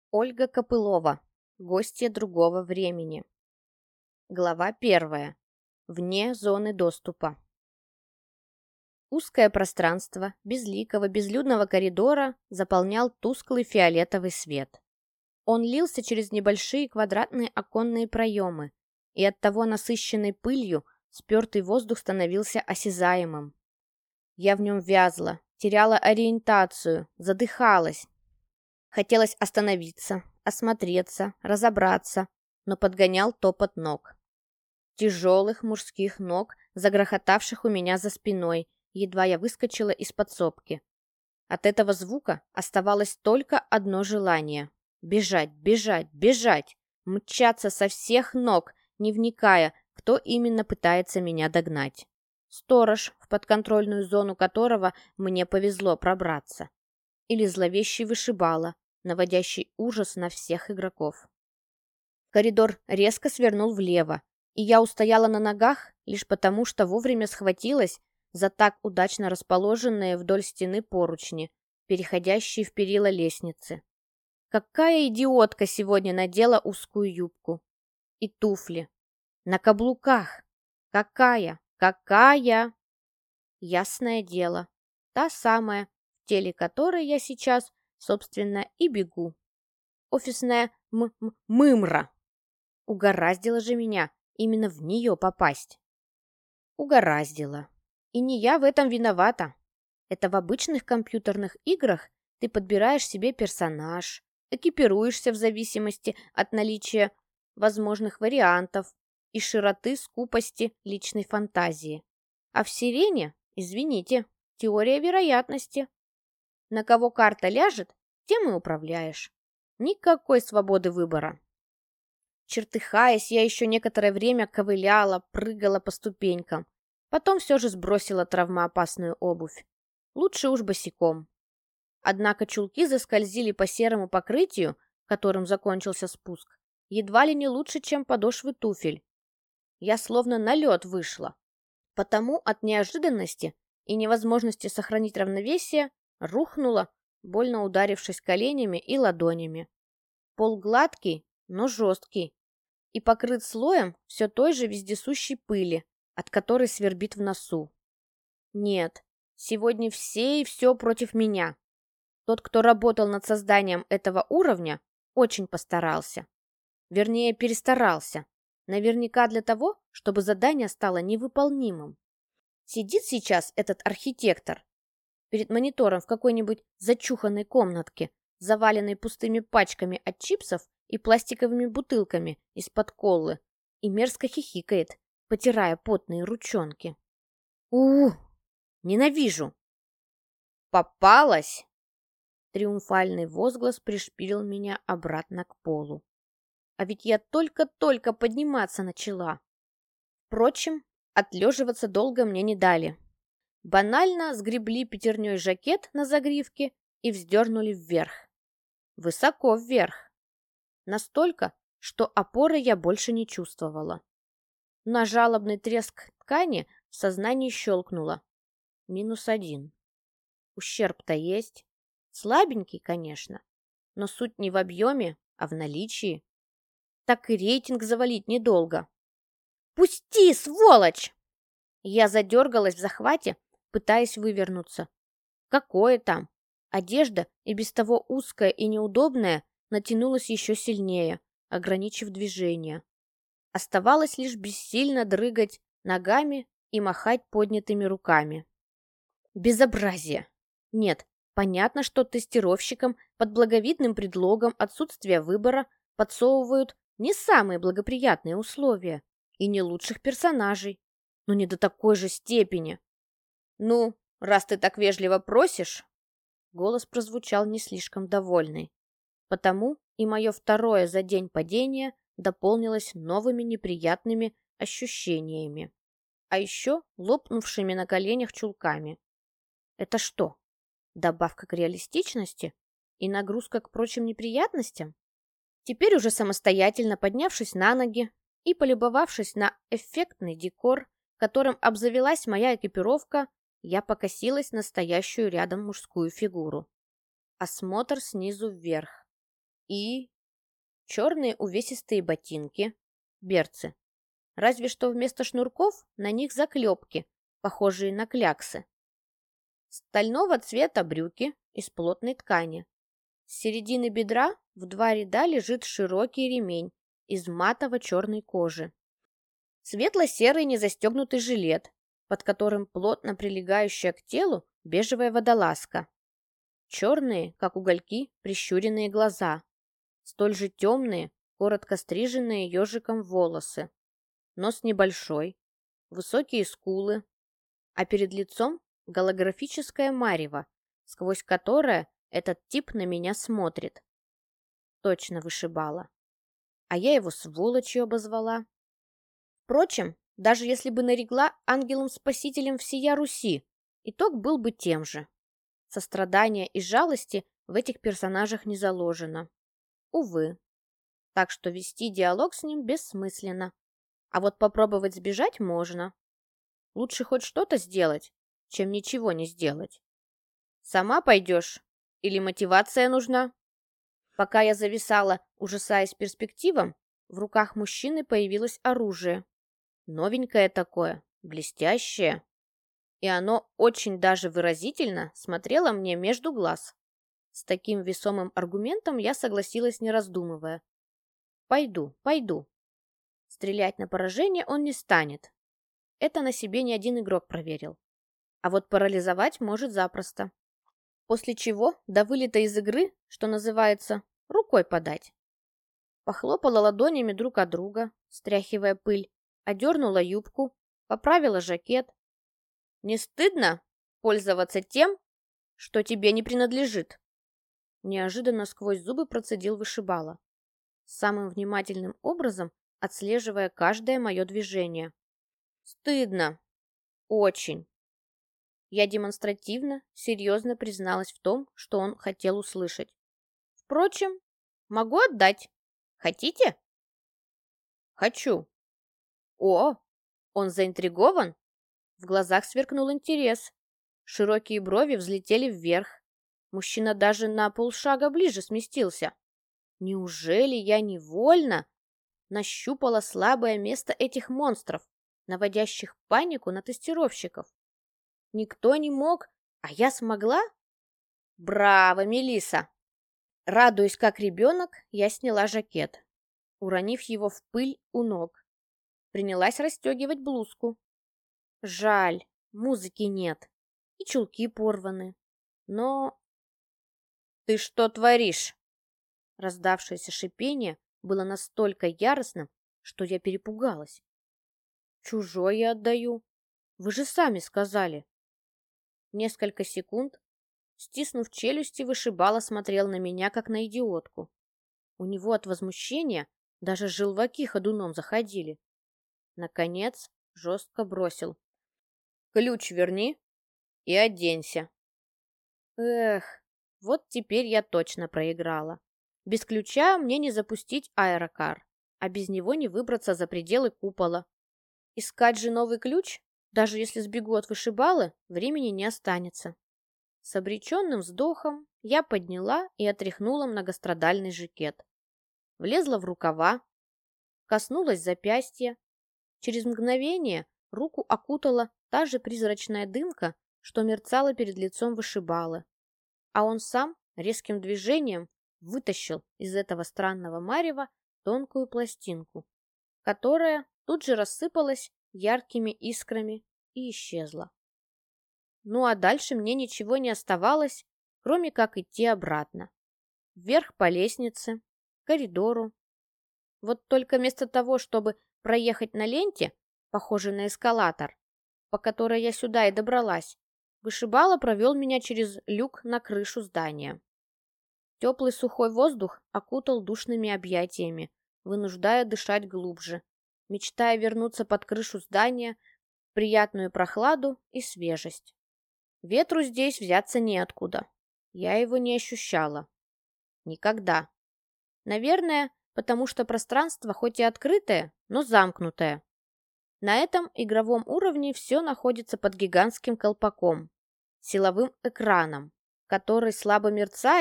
Ольга Копылова. Гостья другого времени. Глава 1. Вне зоны доступа. Узкое пространство безликого безлюдного коридора заполнял тусклый фиолетовый свет. Он лился через небольшие квадратные оконные проемы, и оттого насыщенной пылью спертый воздух становился осязаемым. Я в нем вязла, теряла ориентацию, задыхалась. Хотелось остановиться, осмотреться, разобраться, но подгонял топот ног. Тяжелых мужских ног, загрохотавших у меня за спиной, едва я выскочила из подсобки. От этого звука оставалось только одно желание — бежать, бежать, бежать, мчаться со всех ног, не вникая, кто именно пытается меня догнать. Сторож, в подконтрольную зону которого мне повезло пробраться. Или зловещий вышибала, наводящий ужас на всех игроков. Коридор резко свернул влево, и я устояла на ногах лишь потому, что вовремя схватилась за так удачно расположенные вдоль стены поручни, переходящие в перила лестницы. Какая идиотка сегодня надела узкую юбку. И туфли. На каблуках. Какая? Ясное дело. Та самая, в теле которой я сейчас, собственно, и бегу. Офисная мымра. Угораздило же меня именно в нее попасть. Угораздило. И не я в этом виновата. Это в обычных компьютерных играх ты подбираешь себе персонаж, экипируешься в зависимости от наличия возможных вариантов и широты скупости личной фантазии. А в Сирене, извините, теория вероятности. На кого карта ляжет, тем и управляешь. Никакой свободы выбора. Чертыхаясь, я еще некоторое время ковыляла, прыгала по ступенькам. Потом все же сбросила травмоопасную обувь. Лучше уж босиком. Однако чулки заскользили по серому покрытию, которым закончился спуск, едва ли не лучше, чем подошвы туфель. Я словно на лед вышла. Потому от неожиданности и невозможности сохранить равновесие рухнула, больно ударившись коленями и ладонями. Пол гладкий, но жесткий, и покрыт слоем все той же вездесущей пыли, от которой свербит в носу. Нет, сегодня все и все против меня. Тот, кто работал над созданием этого уровня, очень постарался. Вернее, перестарался. Наверняка для того, чтобы задание стало невыполнимым. Сидит сейчас этот архитектор перед монитором в какой-нибудь зачуханной комнатке, заваленной пустыми пачками от чипсов и пластиковыми бутылками из-под колы, и мерзко хихикает, потирая потные ручонки. Ненавижу! Попалась! Триумфальный возглас пришпилил меня обратно к полу. А ведь я только-только подниматься начала. Впрочем, отлеживаться долго мне не дали. Банально сгребли пятерней жакет на загривке и вздернули вверх. Высоко вверх. Настолько, что опоры я больше не чувствовала. На жалобный треск ткани в сознании щелкнуло. -1. Ущерб-то есть. Слабенький, конечно, но суть не в объеме, а в наличии. Так и рейтинг завалить недолго. «Пусти, сволочь!» Я задергалась в захвате, пытаясь вывернуться. Какое там? Одежда, и без того узкая и неудобная, натянулась еще сильнее, ограничив движение. Оставалось лишь бессильно дрыгать ногами и махать поднятыми руками. Безобразие! Нет, понятно, что тестировщикам под благовидным предлогом отсутствия выбора подсовывают не самые благоприятные условия и не лучших персонажей, но не до такой же степени. «Ну, раз ты так вежливо просишь...» Голос прозвучал не слишком довольный. Потому и мое второе за день падение дополнилось новыми неприятными ощущениями, а еще лопнувшими на коленях чулками. Это что, добавка к реалистичности и нагрузка к прочим неприятностям? Теперь уже самостоятельно поднявшись на ноги и полюбовавшись на эффектный декор, которым обзавелась моя экипировка, я покосилась на стоящую рядом мужскую фигуру. Осмотр снизу вверх. и черные увесистые ботинки, берцы. Разве что вместо шнурков на них заклепки, похожие на кляксы. Стального цвета брюки из плотной ткани. С середины бедра в 2 ряда лежит широкий ремень из матово-черной кожи. Светло-серый незастегнутый жилет, под которым плотно прилегающая к телу бежевая водолазка. Черные, как угольки, прищуренные глаза. Столь же темные, коротко стриженные ежиком волосы. Нос небольшой, высокие скулы, а перед лицом голографическое марево, сквозь которое этот тип на меня смотрит. Точно вышибала. А я его сволочью обозвала. Впрочем, даже если бы нарекла ангелом-спасителем всея Руси, итог был бы тем же. Сострадания и жалости в этих персонажах не заложено. Увы. Так что вести диалог с ним бессмысленно. А вот попробовать сбежать можно. Лучше хоть что-то сделать, чем ничего не сделать. Сама пойдешь? Или мотивация нужна? Пока я зависала, ужасаясь перспективам, в руках мужчины появилось оружие. Новенькое такое, блестящее. И оно очень даже выразительно смотрело мне между глаз. С таким весомым аргументом я согласилась, не раздумывая. Пойду. Стрелять на поражение он не станет. Это на себе ни один игрок проверил. А вот парализовать может запросто. После чего до вылета из игры, что называется, рукой подать. Похлопала ладонями друг от друга, стряхивая пыль, одернула юбку, поправила жакет. «Не стыдно пользоваться тем, что тебе не принадлежит?» Неожиданно сквозь зубы процедил вышибала, самым внимательным образом отслеживая каждое мое движение. «Стыдно. Очень». Я демонстративно, серьезно призналась в том, что он хотел услышать. «Впрочем, могу отдать. Хотите?» «Хочу». «О, он заинтригован?» В глазах сверкнул интерес. Широкие брови взлетели вверх. Мужчина даже на полшага ближе сместился. Неужели я невольно нащупала слабое место этих монстров, наводящих панику на тестировщиков? Никто не мог, а я смогла? Браво, Мелисса! Радуясь как ребенок, я сняла жакет, уронив его в пыль у ног. Принялась расстегивать блузку. Жаль, музыки нет, и чулки порваны. Но... «Ты что творишь?» Раздавшееся шипение было настолько яростным, что я перепугалась. «Чужое отдаю. Вы же сами сказали». Несколько секунд, стиснув челюсти, вышибала смотрел на меня, как на идиотку. У него от возмущения даже желваки ходуном заходили. Наконец, жестко бросил. «Ключ верни и оденься». Эх, вот теперь я точно проиграла. Без ключа мне не запустить аэрокар, а без него не выбраться за пределы купола. Искать же новый ключ, даже если сбегу от вышибалы, времени не останется. С обреченным вздохом я подняла и отряхнула многострадальный жакет. Влезла в рукава, коснулась запястья. Через мгновение руку окутала та же призрачная дымка, что мерцала перед лицом вышибалы. А он сам резким движением вытащил из этого странного марева тонкую пластинку, которая тут же рассыпалась яркими искрами и исчезла. Ну а дальше мне ничего не оставалось, кроме как идти обратно. Вверх по лестнице, коридору. Вот только вместо того, чтобы проехать на ленте, похожей на эскалатор, по которой я сюда и добралась, вышибала провел меня через люк на крышу здания. Теплый сухой воздух окутал душными объятиями, вынуждая дышать глубже, мечтая вернуться под крышу здания в приятную прохладу и свежесть. Ветру здесь взяться неоткуда. Я его не ощущала. Никогда. Наверное, потому что пространство хоть и открытое, но замкнутое. На этом игровом уровне все находится под гигантским колпаком, силовым экраном, который слабо мерцает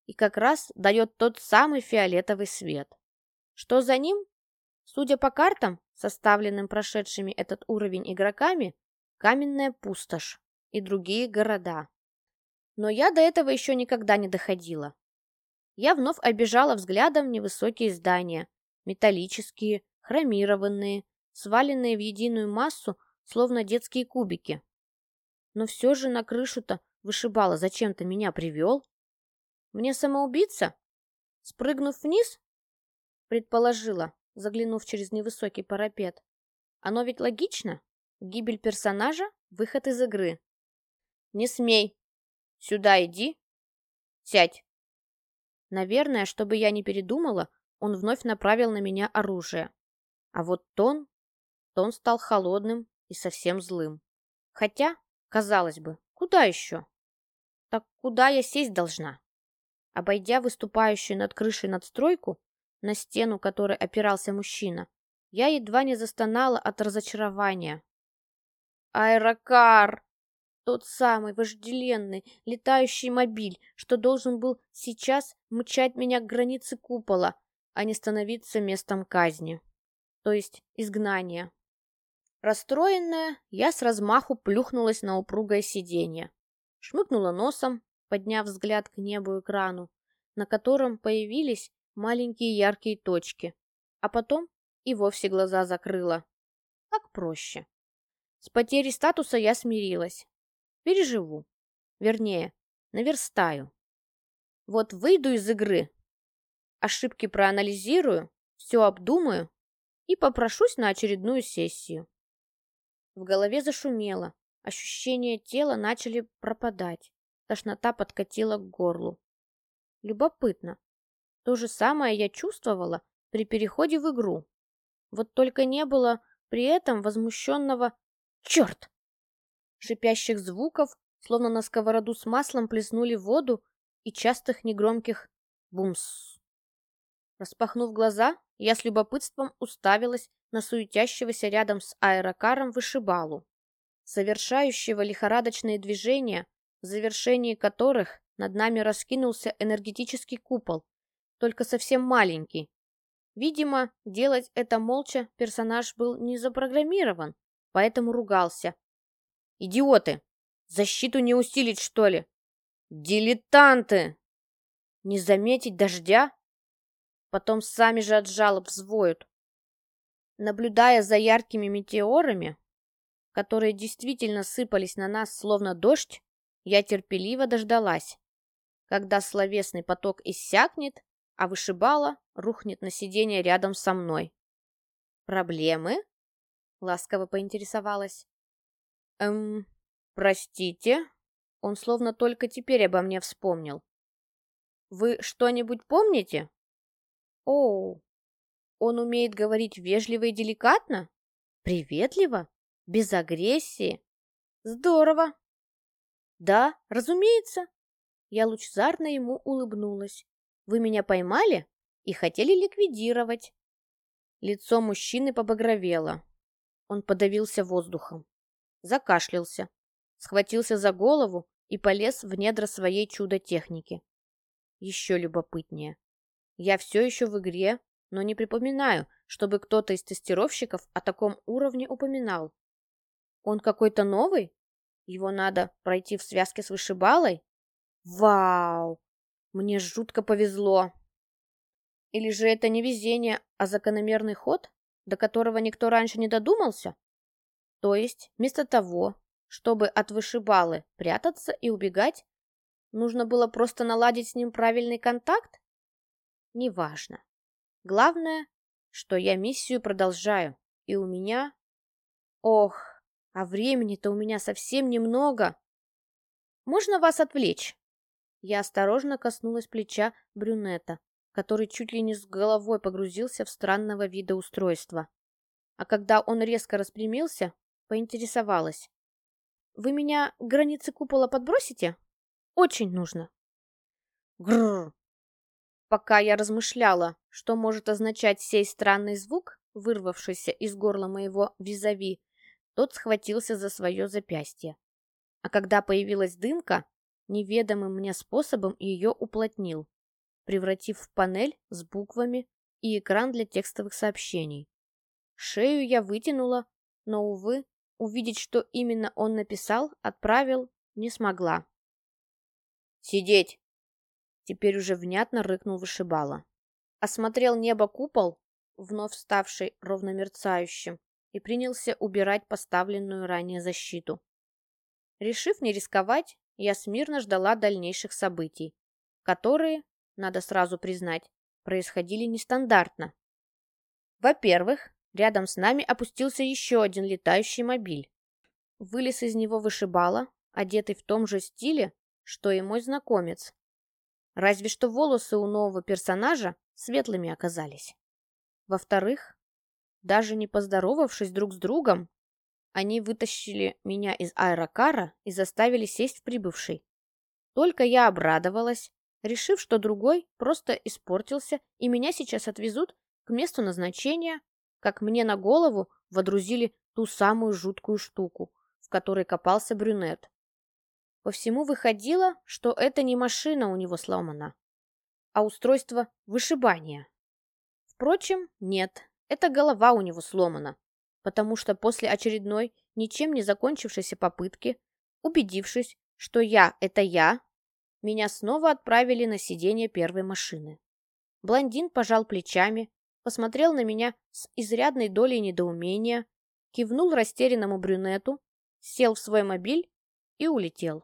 и как раз дает тот самый фиолетовый свет. Что за ним? Судя по картам, составленным прошедшими этот уровень игроками, каменная пустошь и другие города. Но я до этого еще никогда не доходила. Я вновь обежала взглядом невысокие здания, металлические, хромированные, сваленные в единую массу, словно детские кубики. Но все же на крышу-то вышибала зачем-то меня привел. Мне самоубийца? Спрыгнув вниз? Предположила, заглянув через невысокий парапет. Оно ведь логично? Гибель персонажа — выход из игры. Не смей. Сюда иди. Сядь. Наверное, чтобы я не передумала, он вновь направил на меня оружие. А вот тон стал холодным и совсем злым. Хотя, казалось бы, куда еще? Так куда я сесть должна? Обойдя выступающую над крышей надстройку, на стену которой опирался мужчина, я едва не застонала от разочарования. Аэрокар! Тот самый вожделенный летающий мобиль, что должен был сейчас мчать меня к границе купола, а не становиться местом казни, то есть изгнания. Расстроенная, я с размаху плюхнулась на упругое сиденье, шмыгнула носом, подняв взгляд к небу экрану, на котором появились маленькие яркие точки, а потом и вовсе глаза закрыла. Так проще. С потерей статуса я смирилась. Переживу. Вернее, наверстаю. Вот выйду из игры, ошибки проанализирую, все обдумаю и попрошусь на очередную сессию. В голове зашумело, ощущения тела начали пропадать, тошнота подкатила к горлу. Любопытно. То же самое я чувствовала при переходе в игру. Вот только не было при этом возмущенного «Черт!» шипящих звуков, словно на сковороду с маслом плеснули воду, и частых негромких бумс. Распахнув глаза, я с любопытством уставилась на суетящегося рядом с аэрокаром вышибалу, совершающего лихорадочные движения, в завершении которых над нами раскинулся энергетический купол, только совсем маленький. Видимо, делать это молча персонаж был не запрограммирован, поэтому ругался. «Идиоты! Защиту не усилить, что ли? Дилетанты! Не заметить дождя? Потом сами же от жалоб взвоют». Наблюдая за яркими метеорами, которые действительно сыпались на нас словно дождь, я терпеливо дождалась, когда словесный поток иссякнет, а вышибала рухнет на сиденье рядом со мной. «Проблемы?» — ласково поинтересовалась. Простите?» Он словно только теперь обо мне вспомнил. «Вы что-нибудь помните?» «Оу, он умеет говорить вежливо и деликатно? Приветливо? Без агрессии? Здорово!» «Да, разумеется!» Я лучезарно ему улыбнулась. «Вы меня поймали и хотели ликвидировать?» Лицо мужчины побагровело. Он подавился воздухом, закашлялся, схватился за голову и полез в недра своей чудо-техники. Еще любопытнее. Я все еще в игре, но не припоминаю, чтобы кто-то из тестировщиков о таком уровне упоминал. Он какой-то новый? Его надо пройти в связке с вышибалой? Вау! Мне жутко повезло. Или же это не везение, а закономерный ход, до которого никто раньше не додумался? То есть, вместо того, чтобы от вышибалы прятаться и убегать, нужно было просто наладить с ним правильный контакт? Неважно. Главное, что я миссию продолжаю, и у меня... Ох, а времени-то у меня совсем немного. Можно вас отвлечь? Я осторожно коснулась плеча брюнета, который чуть ли не с головой погрузился в странного вида устройство. А когда он резко распрямился, поинтересовалась. «Вы меня к границе купола подбросите? Очень нужно». Грррр. Пока я размышляла, что может означать сей странный звук, вырвавшийся из горла моего визави, тот схватился за свое запястье. А когда появилась дымка, неведомым мне способом ее уплотнил, превратив в панель с буквами и экран для текстовых сообщений. Шею я вытянула, но, увы, увидеть, что именно он написал, отправил, не смогла. «Сидеть!» — теперь уже внятно рыкнул вышибала. Осмотрел небо-купол, вновь ставший ровно мерцающим, и принялся убирать поставленную ранее защиту. Решив не рисковать, я смирно ждала дальнейших событий, которые, надо сразу признать, происходили нестандартно. Во-первых, рядом с нами опустился еще один летающий мобиль. Вылез из него вышибала, одетый в том же стиле, что и мой знакомец. Разве что волосы у нового персонажа светлыми оказались. Во-вторых, даже не поздоровавшись друг с другом, они вытащили меня из аэрокара и заставили сесть в прибывший. Только я обрадовалась, решив, что другой просто испортился и меня сейчас отвезут к месту назначения, как мне на голову водрузили ту самую жуткую штуку, в которой копался брюнет. По всему выходило, что это не машина у него сломана, а устройство вышибания. Впрочем, нет, это голова у него сломана, потому что после очередной, ничем не закончившейся попытки, убедившись, что я — это я, меня снова отправили на сиденье первой машины. Блондин пожал плечами, посмотрел на меня с изрядной долей недоумения, кивнул растерянному брюнету, сел в свой мобиль и улетел.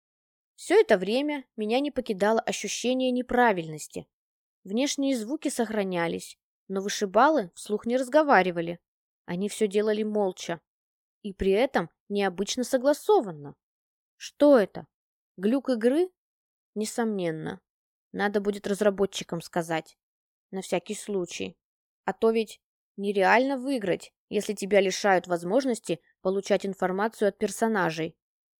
Все это время меня не покидало ощущение неправильности. Внешние звуки сохранялись, но вышибалы вслух не разговаривали. Они все делали молча. И при этом необычно согласованно. Что это? Глюк игры? Несомненно. Надо будет разработчикам сказать. На всякий случай. А то ведь нереально выиграть, если тебя лишают возможности получать информацию от персонажей.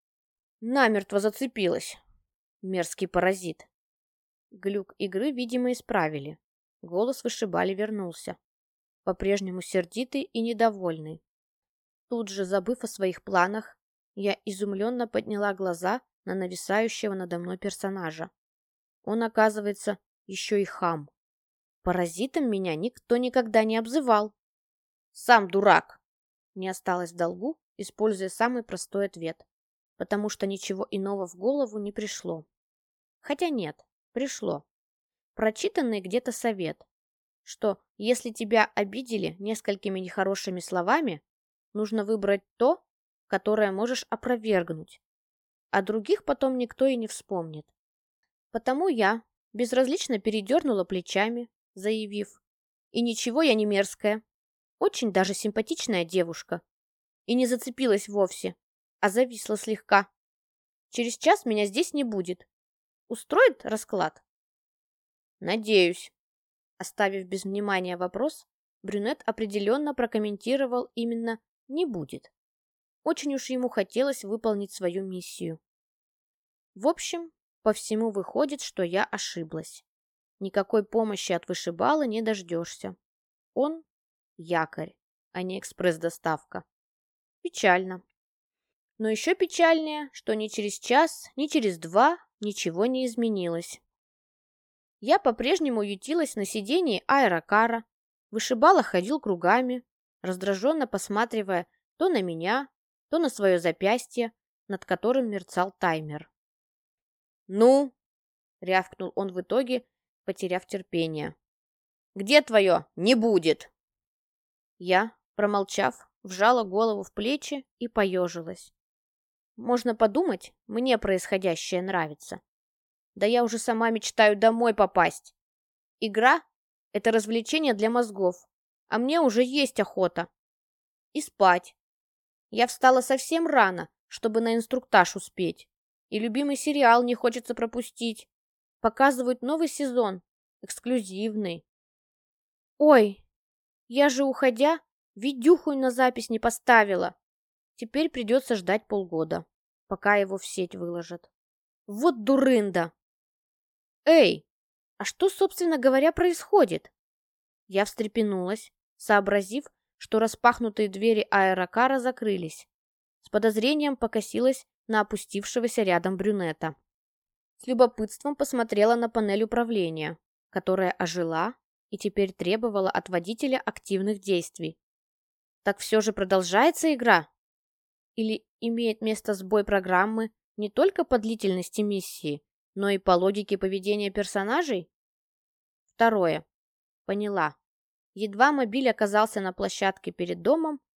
Намертво зацепилась. Мерзкий паразит. Глюк игры, видимо, исправили. Голос вышибали вернулся. По-прежнему сердитый и недовольный. Тут же, забыв о своих планах, я изумленно подняла глаза на нависающего надо мной персонажа. Он, оказывается, еще и хам. Паразитом меня никто никогда не обзывал. Сам дурак. Не осталось в долгу, используя самый простой ответ, потому что ничего иного в голову не пришло. Хотя нет, пришло. Прочитанный где-то совет, что если тебя обидели несколькими нехорошими словами, нужно выбрать то, которое можешь опровергнуть, а других потом никто и не вспомнит. Потому я безразлично передернула плечами, заявив: «И ничего я не мерзкая, очень даже симпатичная девушка». И не зацепилась вовсе, а зависла слегка. Через час меня здесь не будет. Устроит расклад? Надеюсь. Оставив без внимания вопрос, брюнет определенно прокомментировал именно «не будет». Очень уж ему хотелось выполнить свою миссию. В общем, по всему выходит, что я ошиблась. Никакой помощи от вышибала не дождешься. Он якорь, а не экспресс-доставка. Печально. Но еще печальнее, что ни через час, ни через два ничего не изменилось. Я по-прежнему ютилась на сидении аэрокара, вышибала ходил кругами, раздраженно посматривая то на меня, то на свое запястье, над которым мерцал таймер. «Ну?» — рявкнул он в итоге, потеряв терпение. «Где твое? Не будет!» Я, промолчав, вжала голову в плечи и поежилась. Можно подумать, мне происходящее нравится. Да я уже сама мечтаю домой попасть. Игра — это развлечение для мозгов, а мне уже есть охота. И спать. Я встала совсем рано, чтобы на инструктаж успеть. И любимый сериал не хочется пропустить. Показывают новый сезон, эксклюзивный. Ой, я же, уходя, видюху на запись не поставила. Теперь придется ждать полгода, пока его в сеть выложат. Вот дурында! Эй, а что, собственно говоря, происходит? Я встрепенулась, сообразив, что распахнутые двери аэрокара закрылись. С подозрением покосилась на опустившегося рядом брюнета. С любопытством посмотрела на панель управления. которая ожила и теперь требовала от водителя активных действий. Так все же продолжается игра? Или имеет место сбой программы не только по длительности миссии, но и по логике поведения персонажей? Второе. Поняла. Едва мобиль оказался на площадке перед домом,